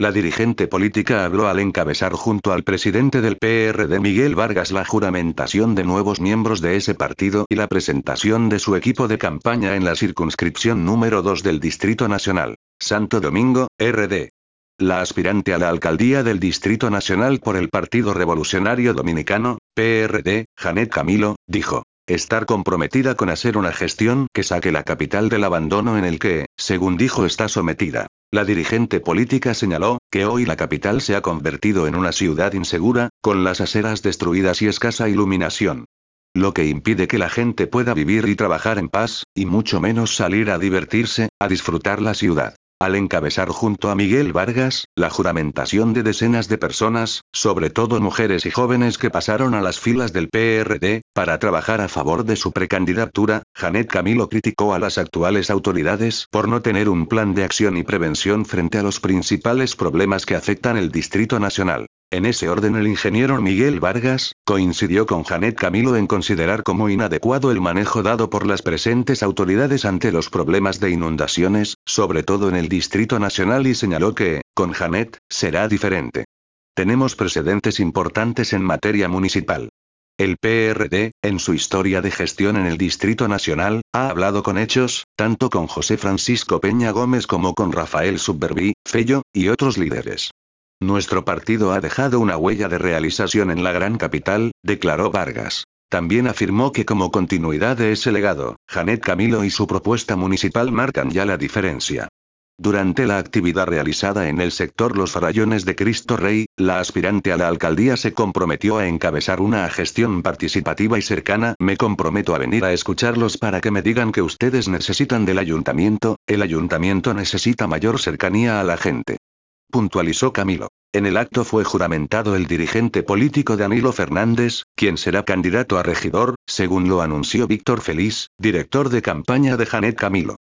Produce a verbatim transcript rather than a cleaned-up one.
La dirigente política habló al encabezar junto al presidente del P R D Miguel Vargas la juramentación de nuevos miembros de ese partido y la presentación de su equipo de campaña en la circunscripción número dos del Distrito Nacional. Santo Domingo, R D. La aspirante a la alcaldía del Distrito Nacional por el Partido Revolucionario Dominicano, P R D, Janet Camilo, dijo estar comprometida con hacer una gestión que saque la capital del abandono en el que, según dijo, está sometida. La dirigente política señaló que hoy la capital se ha convertido en una ciudad insegura, con las aceras destruidas y escasa iluminación. Lo que impide que la gente pueda vivir y trabajar en paz, y mucho menos salir a divertirse, a disfrutar la ciudad. Al encabezar junto a Miguel Vargas, la juramentación de decenas de personas, sobre todo mujeres y jóvenes que pasaron a las filas del P R D, para trabajar a favor de su precandidatura, Janet Camilo criticó a las actuales autoridades por no tener un plan de acción y prevención frente a los principales problemas que afectan el Distrito Nacional. En ese orden, el ingeniero Miguel Vargas coincidió con Janet Camilo en considerar como inadecuado el manejo dado por las presentes autoridades ante los problemas de inundaciones, sobre todo en el Distrito Nacional, y señaló que, con Janet, será diferente. Tenemos precedentes importantes en materia municipal. El P R D, en su historia de gestión en el Distrito Nacional, ha hablado con hechos, tanto con José Francisco Peña Gómez como con Rafael Subberví, Fello, y otros líderes. Nuestro partido ha dejado una huella de realización en la gran capital, declaró Vargas. También afirmó que como continuidad de ese legado, Janet Camilo y su propuesta municipal marcan ya la diferencia. Durante la actividad realizada en el sector Los Farallones de Cristo Rey, la aspirante a la alcaldía se comprometió a encabezar una gestión participativa y cercana. Me comprometo a venir a escucharlos para que me digan que ustedes necesitan del ayuntamiento, el ayuntamiento necesita mayor cercanía a la gente. Puntualizó Camilo. En el acto fue juramentado el dirigente político Danilo Fernández, quien será candidato a regidor, según lo anunció Víctor Feliz, director de campaña de Janet Camilo.